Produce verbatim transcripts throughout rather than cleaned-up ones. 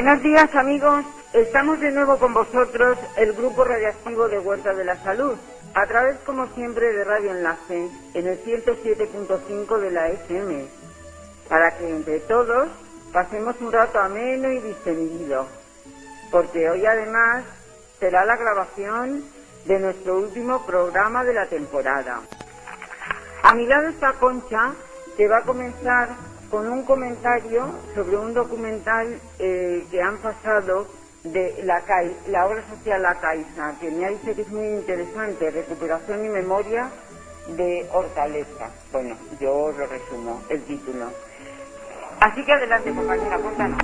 Buenos días, amigos. Estamos de nuevo con vosotros, el Grupo Radiactivo de Huerta de la Salud, a través, como siempre, de Radio Enlace, en el ciento siete punto cinco de la F M, para que entre todos pasemos un rato ameno y distendido, porque hoy además será la grabación de nuestro último programa de la temporada. A mi lado está Concha, que va a comenzar con un comentario sobre un documental eh, que han pasado de la, CAI, la obra social La Caixa, que me dice que es muy interesante, recuperación y memoria de Hortaleza. Bueno, yo os lo resumo, el título. Así que adelante, compañera, cuéntanos.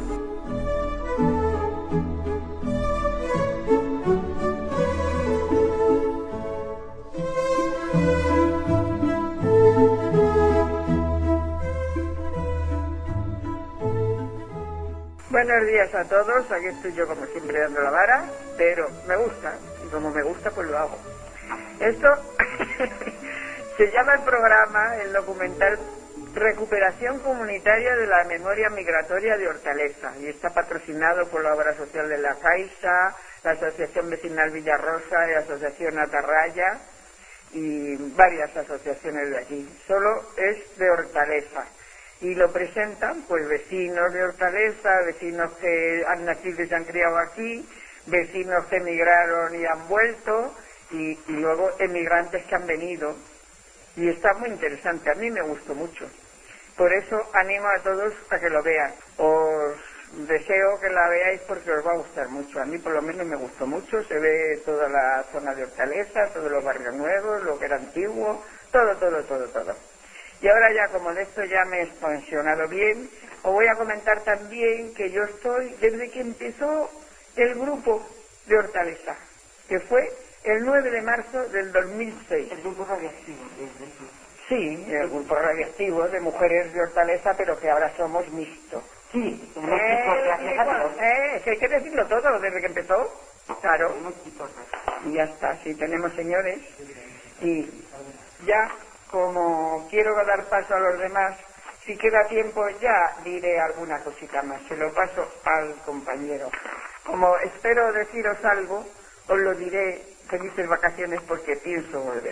Buenos días a todos, aquí estoy yo como siempre dando la vara, pero me gusta, y como me gusta pues lo hago. Esto se llama el programa, el documental Recuperación Comunitaria de la Memoria Migratoria de Hortaleza, y está patrocinado por la obra social de La Caixa, la Asociación Vecinal Villarrosa, la Asociación Atarraya y varias asociaciones de aquí. Solo es de Hortaleza. Y lo presentan pues vecinos de Hortaleza, vecinos que han nacido y se han criado aquí, vecinos que emigraron y han vuelto, y, y luego emigrantes que han venido. Y está muy interesante, a mí me gustó mucho. Por eso animo a todos a que lo vean. Os deseo que la veáis porque os va a gustar mucho. A mí por lo menos me gustó mucho, se ve toda la zona de Hortaleza, todos los barrios nuevos, lo que era antiguo, todo, todo, todo, todo. Y ahora ya, como de esto ya me he expansionado bien, os voy a comentar también que yo estoy desde que empezó el grupo de Hortaleza, que fue el nueve de marzo del dos mil seis. El Grupo Radiactivo. Sí, el Grupo Radiactivo de mujeres de Hortaleza, pero que ahora somos mixtos. Sí, Eh, eh, que hay que decirlo todo desde que empezó. Claro. Y ya está, sí, tenemos señores. Y ya, como quiero dar paso a los demás, si queda tiempo ya diré alguna cosita más. Se lo paso al compañero. Como espero deciros algo, os lo diré. Felices vacaciones porque pienso volver.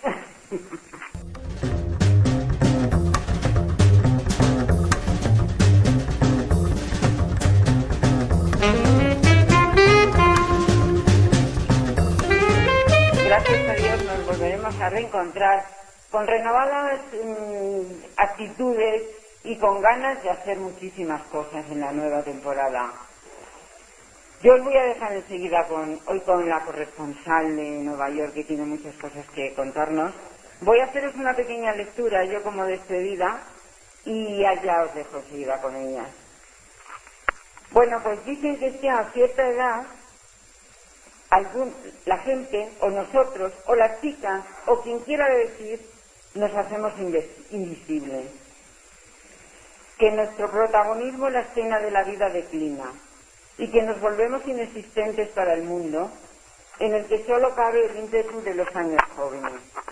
Gracias a Dios nos volveremos a reencontrar con renovadas mmm, actitudes y con ganas de hacer muchísimas cosas en la nueva temporada. Yo os voy a dejar enseguida con, hoy con la corresponsal de Nueva York, que tiene muchas cosas que contarnos. Voy a haceros una pequeña lectura, yo como despedida, y allá os dejo enseguida con ellas. Bueno, pues dicen que si a cierta edad algún, la gente, o nosotros, o las chicas, o quien quiera decir, nos hacemos invisibles. Que nuestro protagonismo en la escena de la vida declina y que nos volvemos inexistentes para el mundo en el que solo cabe el ímpetu de los años jóvenes.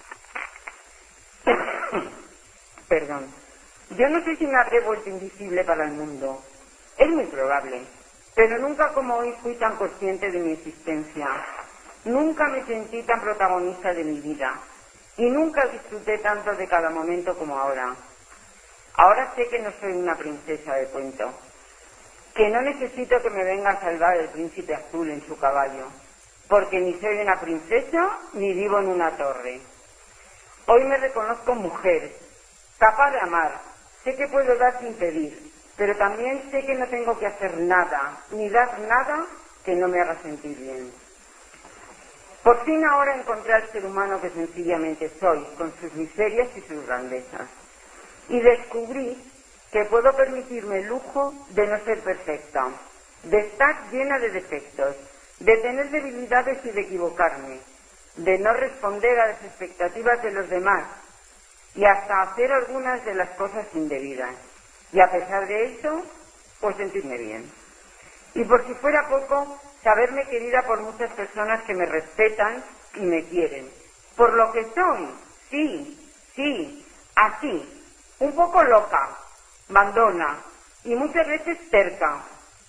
Perdón. Yo no sé si me habré vuelto invisible para el mundo. Es muy probable. Pero nunca como hoy fui tan consciente de mi existencia. Nunca me sentí tan protagonista de mi vida. Y nunca disfruté tanto de cada momento como ahora. Ahora sé que no soy una princesa de cuento. Que no necesito que me venga a salvar el príncipe azul en su caballo. Porque ni soy una princesa ni vivo en una torre. Hoy me reconozco mujer, capaz de amar. Sé que puedo dar sin pedir. Pero también sé que no tengo que hacer nada, ni dar nada que no me haga sentir bien. Por fin ahora encontré al ser humano que sencillamente soy, con sus miserias y sus grandezas. Y descubrí que puedo permitirme el lujo de no ser perfecta, de estar llena de defectos, de tener debilidades y de equivocarme, de no responder a las expectativas de los demás y hasta hacer algunas de las cosas indebidas. Y a pesar de eso, pues sentirme bien. Y por si fuera poco, saberme querida por muchas personas que me respetan y me quieren. Por lo que soy, sí, sí, así, un poco loca, mandona y muchas veces terca,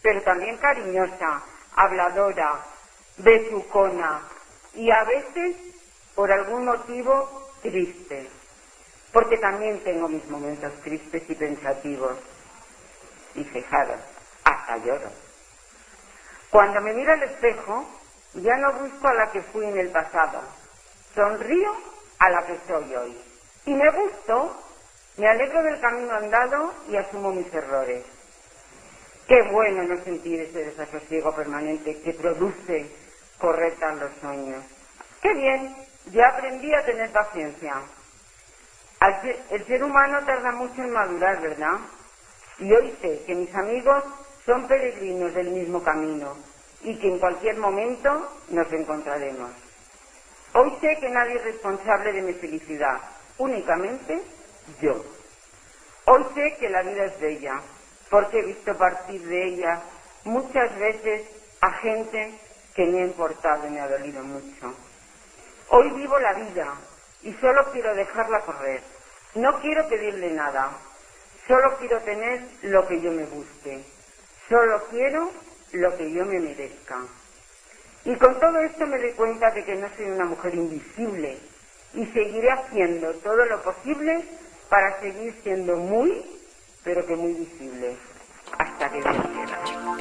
pero también cariñosa, habladora, besucona y a veces, por algún motivo, triste. Porque también tengo mis momentos tristes y pensativos. Y fijaros, hasta lloro. Cuando me miro al espejo, ya no busco a la que fui en el pasado. Sonrío a la que soy hoy. Y me gusto, me alegro del camino andado y asumo mis errores. Qué bueno no sentir ese desasosiego permanente que produce correr tan los sueños. Qué bien, ya aprendí a tener paciencia. El ser humano tarda mucho en madurar, ¿verdad? Y hoy sé que mis amigos son peregrinos del mismo camino y que en cualquier momento nos encontraremos. Hoy sé que nadie es responsable de mi felicidad, únicamente yo. Hoy sé que la vida es bella, porque he visto partir de ella muchas veces a gente que me ha importado y me ha dolido mucho. Hoy vivo la vida y solo quiero dejarla correr. No quiero pedirle nada, solo quiero tener lo que yo me guste. Solo quiero lo que yo me merezca. Y con todo esto me doy cuenta de que no soy una mujer invisible y seguiré haciendo todo lo posible para seguir siendo muy, pero que muy visible, hasta que Dios quiera.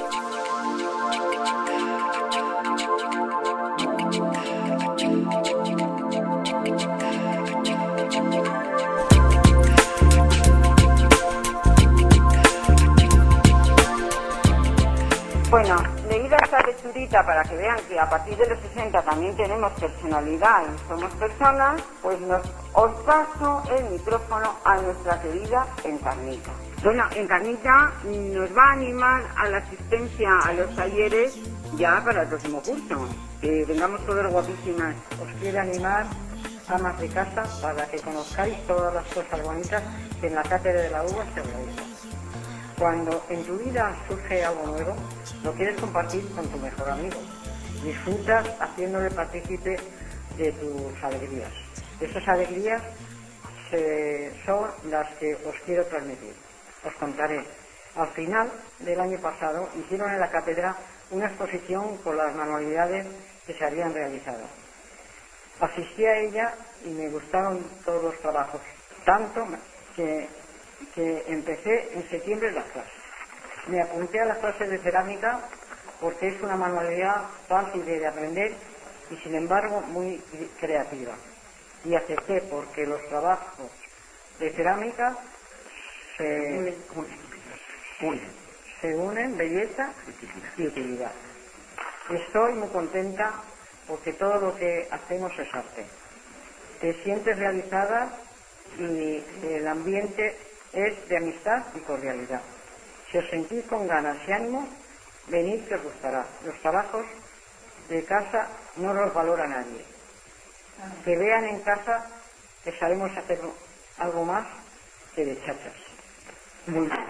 Bueno, leída esta lecturita para que vean que a partir de los sesenta también tenemos personalidad y somos personas, pues nos, os paso el micrófono a nuestra querida Encarnita. Bueno, Encarnita nos va a animar a la asistencia a los talleres ya para el próximo curso. Que vengamos todas guapísimas. Os quiero animar, amas de casa, para que conozcáis todas las cosas bonitas que en la Cátedra de la Uva se realizan. Cuando en tu vida surge algo nuevo, lo quieres compartir con tu mejor amigo. Disfrutas haciéndole partícipe de tus alegrías. Esas alegrías eh, son las que os quiero transmitir. Os contaré. Al final del año pasado hicieron en la cátedra una exposición con las manualidades que se habían realizado. Asistí a ella y me gustaron todos los trabajos, tanto que, que empecé en septiembre las clases. Me apunté a las clases de cerámica porque es una manualidad fácil de aprender y sin embargo muy creativa. Y acepté porque los trabajos de cerámica se unen, se unen belleza y utilidad. Estoy muy contenta porque todo lo que hacemos es arte. Te sientes realizada y el ambiente es de amistad y cordialidad. Si os sentís con ganas y ánimo, venid que os gustará. Los trabajos de casa no los valora nadie. Que vean en casa que sabemos hacer algo más que de chachas. Muy bien.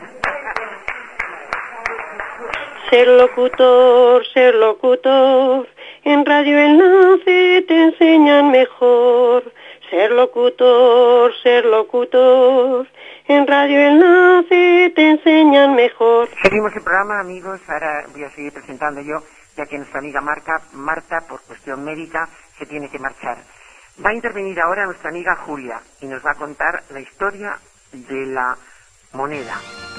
Ser locutor, ser locutor, en Radio Enlace te enseñan mejor. Ser locutor, ser locutor, en Radio Enlace te enseñan mejor. Seguimos el programa, amigos. Ahora voy a seguir presentando yo, ya que nuestra amiga Marta, Marta, por cuestión médica, se tiene que marchar. Va a intervenir ahora nuestra amiga Julia y nos va a contar la historia de la moneda.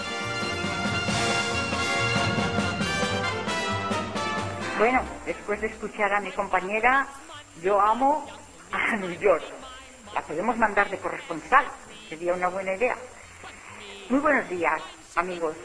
Bueno, después de escuchar a mi compañera, yo amo a New York. La podemos mandar de corresponsal, sería una buena idea. Muy buenos días, amigos.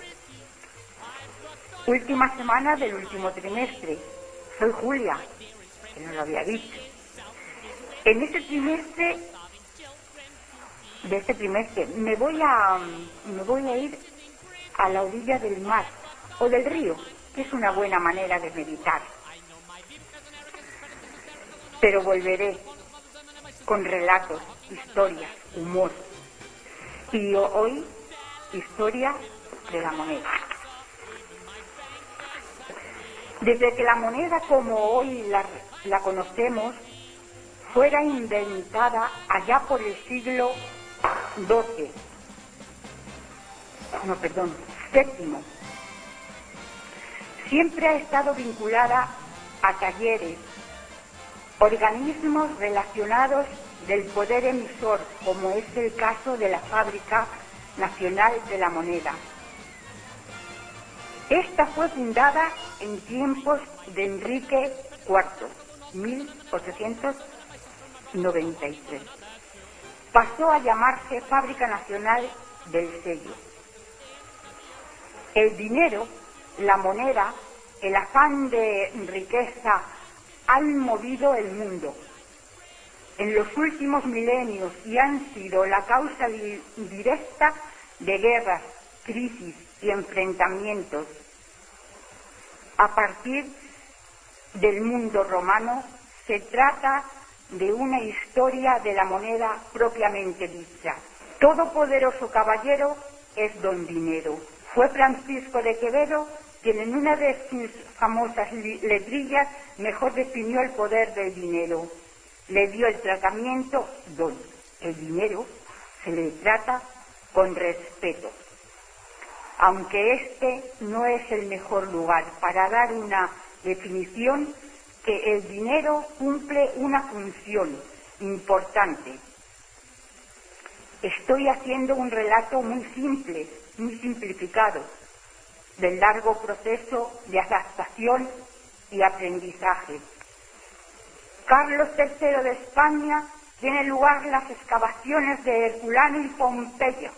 Última semana del último trimestre. Soy Julia, que no lo había dicho. En este trimestre, de este trimestre, me voy a, me voy a ir a la orilla del mar o del río, que es una buena manera de meditar. Pero volveré con relatos, historias, humor. Y hoy, historia de la moneda. Desde que la moneda como hoy la, la conocemos, fuera inventada allá por el siglo doce. No, perdón, séptimo. Siempre ha estado vinculada a talleres, organismos relacionados del poder emisor, como es el caso de la Fábrica Nacional de la Moneda. Esta fue fundada en tiempos de Enrique cuarto, mil ochocientos noventa y tres. Pasó a llamarse Fábrica Nacional del Sello. El dinero, la moneda, el afán de riqueza han movido el mundo en los últimos milenios y han sido la causa di- directa de guerras, crisis y enfrentamientos. A partir del mundo romano se trata de una historia de la moneda propiamente dicha. Todopoderoso caballero es don Dinero. Fue Francisco de Quevedo quien en una de sus famosas letrillas mejor definió el poder del dinero. Le dio el tratamiento don. El dinero se le trata con respeto, aunque este no es el mejor lugar para dar una definición, que el dinero cumple una función importante. Estoy haciendo un relato muy simple, muy simplificado, del largo proceso de adaptación y aprendizaje. Carlos tercero de España tiene lugar las excavaciones de Herculano y Pompeyo.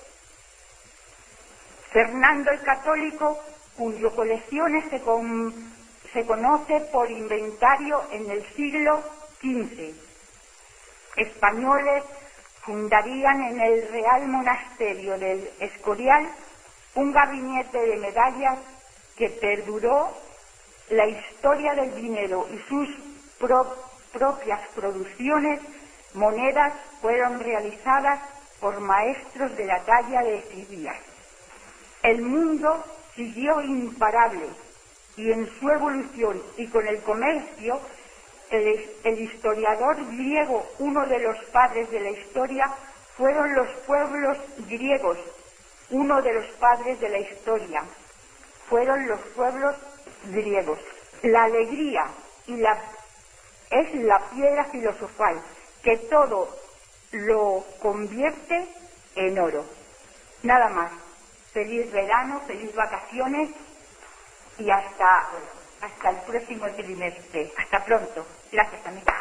Fernando el Católico, cuyo colecciones se, con, se conoce por inventario en el siglo quince. Españoles fundarían en el Real Monasterio del Escorial un gabinete de medallas que perduró la historia del dinero y sus pro, propias producciones. Monedas fueron realizadas por maestros de la talla de Fidias. El mundo siguió imparable y en su evolución y con el comercio, el, el historiador griego, uno de los padres de la historia, fueron los pueblos griegos. Uno de los padres de la historia fueron los pueblos griegos. La alegría y la, es la piedra filosofal que todo lo convierte en oro. Nada más. Feliz verano, feliz vacaciones y hasta, hasta el próximo trimestre. Hasta pronto. Gracias, amiga.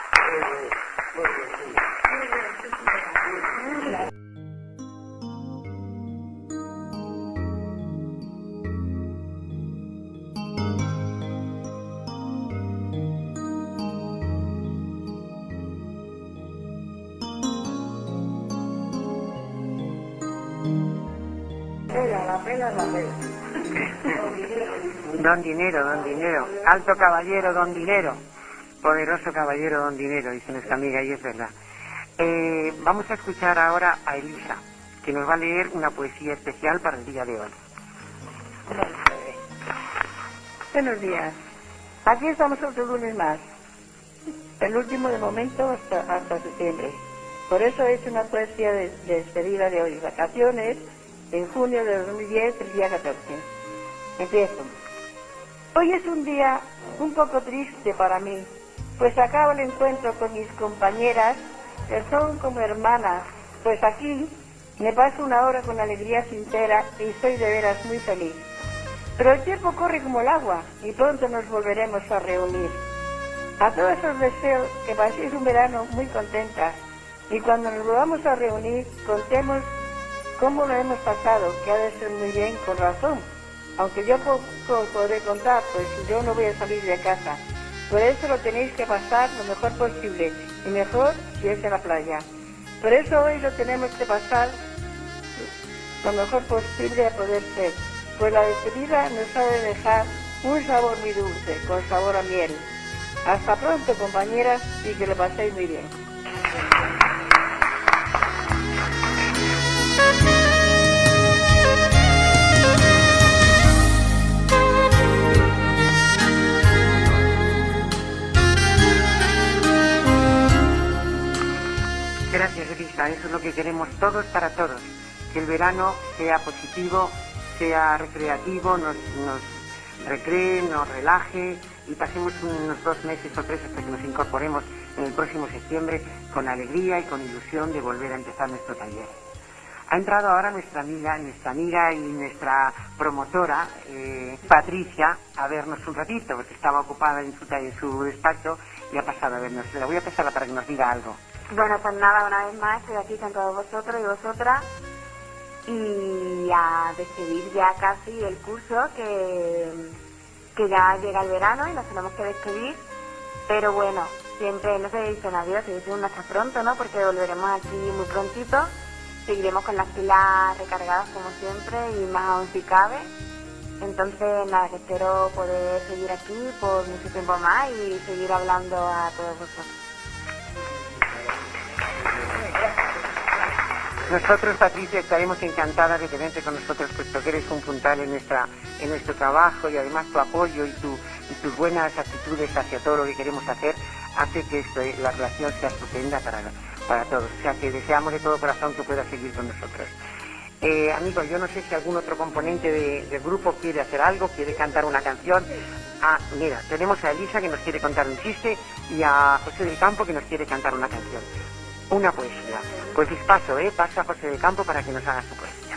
Don Dinero, don Dinero, alto caballero, don Dinero, poderoso caballero, don Dinero, dice nuestra amiga, y es verdad. Eh, vamos a escuchar ahora a Elisa, que nos va a leer una poesía especial para el día de hoy. Buenos días. Aquí estamos otro lunes más, el último de momento hasta, hasta septiembre. Por eso he hecho una poesía de, de despedida de hoy, vacaciones, en junio de dos mil diez, el día catorce. Empiezo. Hoy es un día un poco triste para mí, pues acabo el encuentro con mis compañeras, que son como hermanas, pues aquí me paso una hora con alegría sincera y estoy de veras muy feliz. Pero el tiempo corre como el agua y pronto nos volveremos a reunir. A todos os deseo que paséis un verano muy contentas y cuando nos volvamos a reunir contemos cómo lo hemos pasado, que ha de ser muy bien, con razón. Aunque yo poco podré contar, pues yo no voy a salir de casa. Por eso lo tenéis que pasar lo mejor posible, y mejor si es en la playa. Por eso hoy lo tenemos que pasar lo mejor posible a poder ser, pues la despedida nos ha de dejar un sabor muy dulce, con sabor a miel. Hasta pronto, compañeras, y que lo paséis muy bien. Gracias, Elisa, eso es lo que queremos todos para todos, que el verano sea positivo, sea recreativo, nos, nos, recree, nos relaje y pasemos unos dos meses o tres hasta que nos incorporemos en el próximo septiembre con alegría y con ilusión de volver a empezar nuestro taller. Ha entrado ahora nuestra amiga, nuestra amiga y nuestra promotora, eh, Patricia, a vernos un ratito, porque estaba ocupada en su, en su despacho y ha pasado a vernos. Le voy a pasarla para que nos diga algo. Bueno, pues nada, una vez más estoy aquí con todos vosotros y vosotras y a despedir ya casi el curso, que, que ya llega el verano y nos tenemos que despedir, pero bueno, siempre no se dice adiós, se dice un hasta pronto, ¿no? Porque volveremos aquí muy prontito. Seguiremos con las pilas recargadas como siempre y más aún si cabe. Entonces, nada, que espero poder seguir aquí por mucho tiempo más y seguir hablando a todos vosotros. Nosotros, Patricia, estaremos encantadas de tenerte con nosotros, puesto que eres un puntal en nuestra en nuestro trabajo y además tu apoyo y, tu, y tus buenas actitudes hacia todo lo que queremos hacer hace que esto, la relación sea estupenda para para todos, o sea que deseamos de todo corazón que puedas seguir con nosotros. Eh, amigos, yo no sé si algún otro componente de, del grupo quiere hacer algo, quiere cantar una canción. Ah, mira, tenemos a Elisa que nos quiere contar un chiste y a José del Campo que nos quiere cantar una canción, una poesía. Pues les paso, ¿eh? Paso a José del Campo para que nos haga su poesía.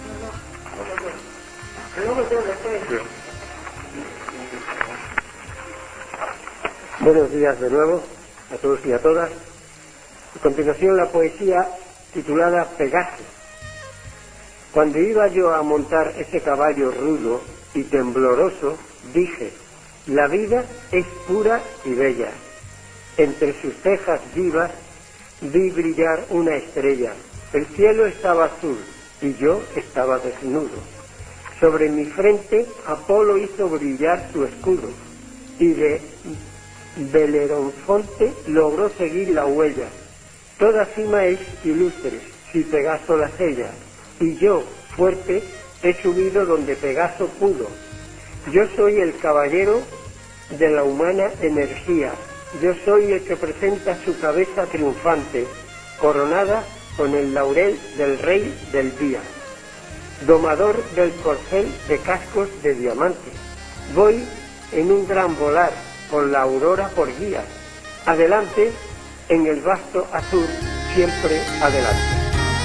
Buenos días de nuevo a todos y a todas. A continuación la poesía titulada Pegaso. Cuando iba yo a montar ese caballo rudo y tembloroso, dije, la vida es pura y bella. Entre sus cejas vivas vi brillar una estrella. El cielo estaba azul y yo estaba desnudo. Sobre mi frente Apolo hizo brillar su escudo y de Belerofonte logró seguir la huella. Toda cima es ilustre, si Pegaso la sella, y yo, fuerte, he subido donde Pegaso pudo. Yo soy el caballero de la humana energía, yo soy el que presenta su cabeza triunfante, coronada con el laurel del rey del día. Domador del corcel de cascos de diamante, voy en un gran volar, con la aurora por guía. Adelante, en el vasto azul, siempre adelante.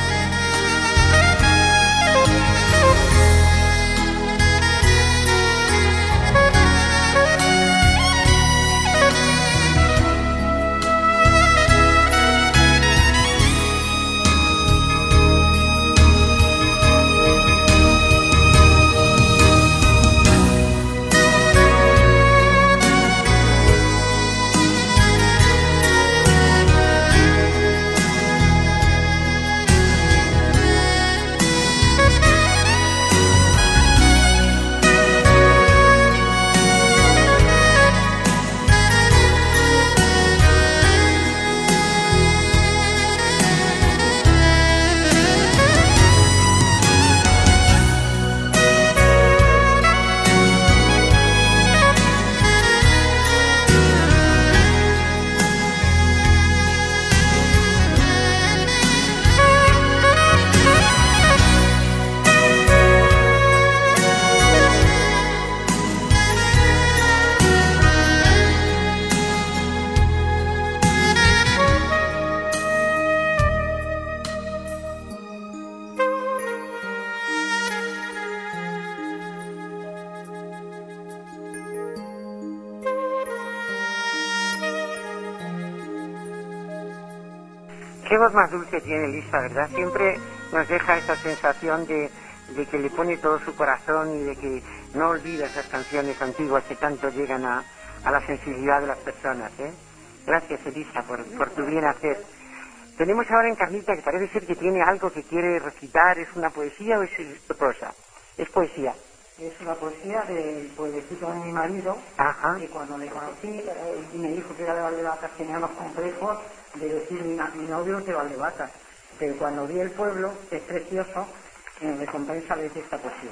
Qué voz más dulce tiene Elisa, ¿verdad? Siempre nos deja esa sensación de, de que le pone todo su corazón y de que no olvida esas canciones antiguas que tanto llegan a, a la sensibilidad de las personas, ¿eh? Gracias, Elisa, por, por tu bien hacer. Tenemos ahora a Encarnita, que parece ser que tiene algo que quiere recitar. ¿Es una poesía o es prosa? Es poesía. Es una poesía del pueblecito de mi marido. Ajá. Y cuando le conocí, eh, y me dijo que era de Valdevacas, tenía los complejos de decir mi, mi novio es de Valdevacas. Pero cuando vi el pueblo, que es precioso, en recompensa le hice esta poesía.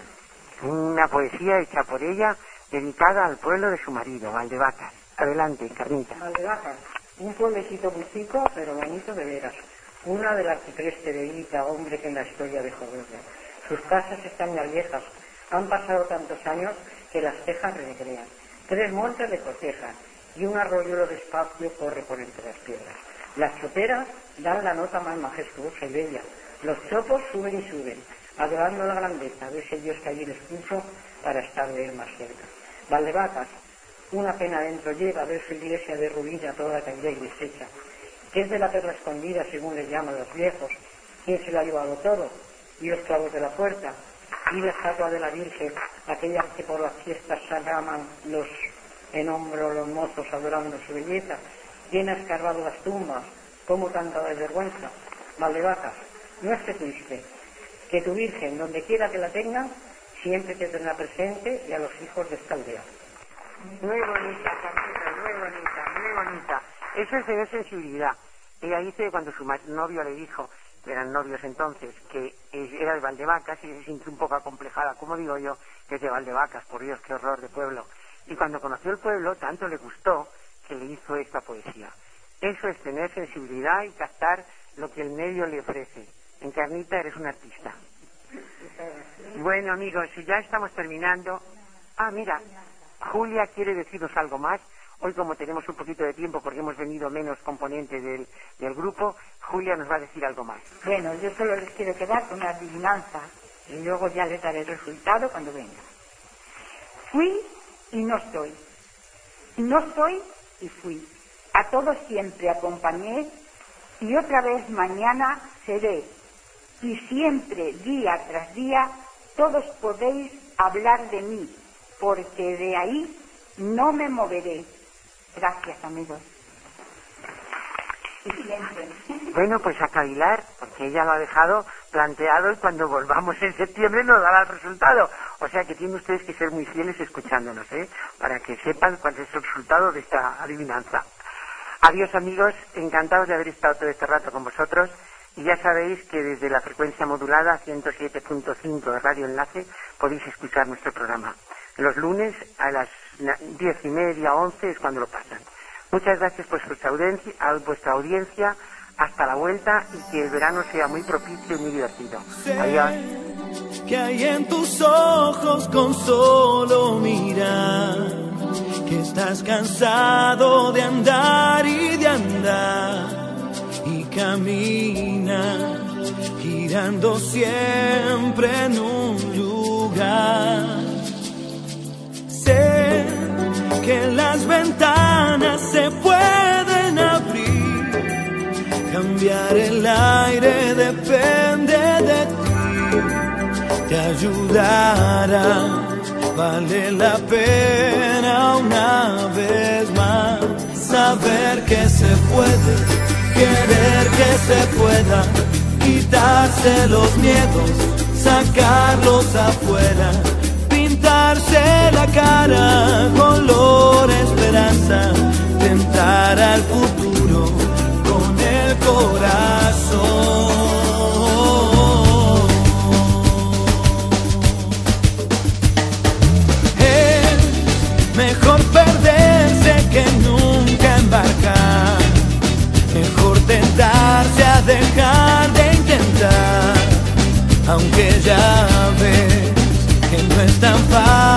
Una poesía hecha por ella, dedicada al pueblo de su marido, Valdevacas. Adelante, Encarnita. Valdevacas, un pueblecito muy chico, pero bonito de veras. Una de las tres Tereita, hombre, que en la historia dejó verde. Sus casas están ya viejas. Han pasado tantos años que las cejas recrean. Tres montes le cotejan y un arroyo despacio corre por entre las piedras. Las choperas dan la nota más majestuosa y bella. Los chopos suben y suben, adorando la grandeza de ese Dios que allí les puso para estar de él más cerca. Valdevacas, una pena dentro lleva ver su iglesia derruida toda caída y deshecha, que es de la perla escondida según les llaman los viejos. ¿Quién se lo ha llevado todo? Y los clavos de la puerta, y la estatua de la Virgen, aquella que por las fiestas salgaman los en hombro los mozos adorando su belleza. ¿Quién ha escarbado las tumbas? ¿Cómo tanta desvergüenza? Valdevacas, no estés triste, que tu Virgen, donde quiera que la tenga, siempre te tendrá presente y a los hijos de esta aldea. Muy bonita, Carlita, muy bonita, muy bonita. Eso es tener sensibilidad. Ella dice cuando su novio le dijo, que eran novios entonces, que era de Valdevacas y se sintió un poco acomplejada, como digo yo, que es de Valdevacas, por Dios, qué horror de pueblo. Y cuando conoció el pueblo, tanto le gustó que le hizo esta poesía. Eso es tener sensibilidad y captar lo que el medio le ofrece. Encarnita, eres un artista. Bueno, amigos, si ya estamos terminando... Ah, mira, Julia quiere decirnos algo más. Hoy, como tenemos un poquito de tiempo porque hemos venido menos componentes del, del grupo, Julia nos va a decir algo más. Bueno, yo solo les quiero quedar con una adivinanza y luego ya les daré el resultado cuando venga. Fui y no estoy. No soy y fui. A todos siempre acompañé y otra vez mañana seré. Y siempre, día tras día, todos podéis hablar de mí, porque de ahí no me moveré. Gracias, amigos. Y siempre. Bueno, pues a cavilar, porque ella lo ha dejado planteado y cuando volvamos en septiembre nos dará el resultado. O sea que tienen ustedes que ser muy fieles escuchándonos, ¿eh? Para que sepan cuál es el resultado de esta adivinanza. Adiós, amigos, encantados de haber estado todo este rato con vosotros. Y ya sabéis que desde la frecuencia modulada ciento siete punto cinco de Radio Enlace podéis escuchar nuestro programa. Los lunes a las diez y media, once es cuando lo pasan. Muchas gracias por vuestra audiencia, a vuestra audiencia. Hasta la vuelta y que el verano sea muy propicio y muy divertido. Adiós. Que hay en tus ojos con solo mirar, que estás cansado de andar y de andar. Y camina girando siempre en un lugar. Sé que las ventanas se pueden abrir, cambiar el aire depende de ti, te ayudará, vale la pena una vez más saber que se puede. Querer que se pueda, quitarse los miedos, sacarlos afuera, pintarse la cara, color esperanza, tentar al futuro con el corazón. Es mejor perderse que nunca embarcar. Mejor tentarse a dejar de intentar, aunque ya ves que no es tan fácil.